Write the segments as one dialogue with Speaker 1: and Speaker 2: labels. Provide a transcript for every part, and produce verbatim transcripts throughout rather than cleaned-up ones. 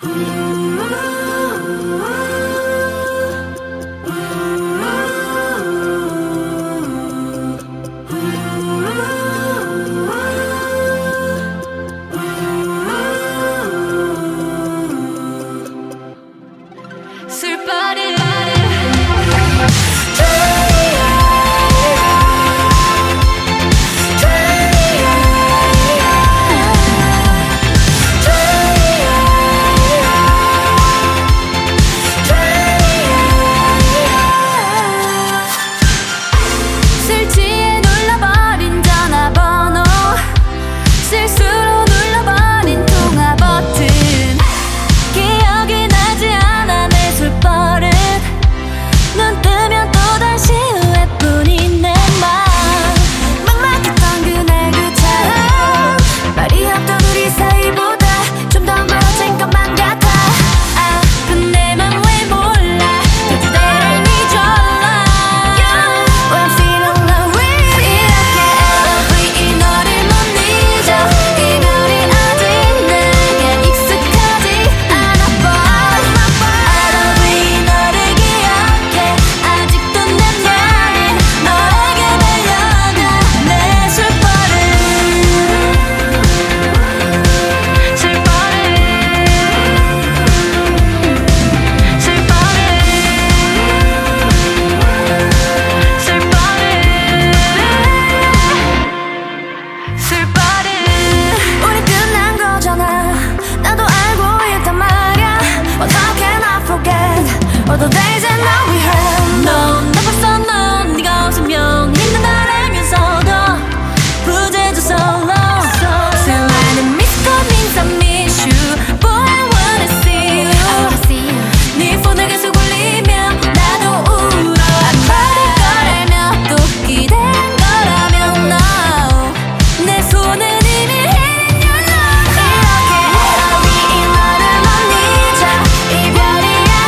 Speaker 1: All the days and now we have 넌 나 벌써 넌 네가 없으면 힘든 날 알면서도 부재도 solo 수많은 miscomings I miss you Boy I wanna see you 네 폰을 계속 울리면 나도 울어 안 받을 거라며 또 기대한 거라면 no 내 손은 이미 hitting your love 이렇게 애러위 이 너를 못 잊어 이별이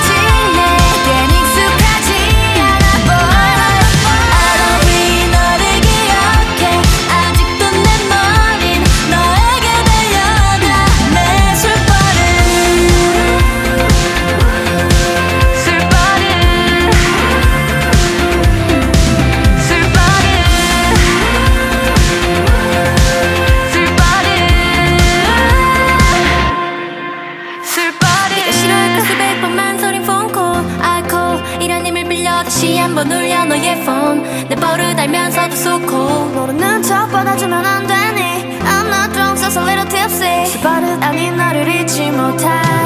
Speaker 1: 다시 한번 울려 너의 폰 내 버릇 알면서도 좋고 모르는 척 받아주면 안 되니 I'm not drunk, just a little tipsy 그 버릇 아닌 너를 잊지 못해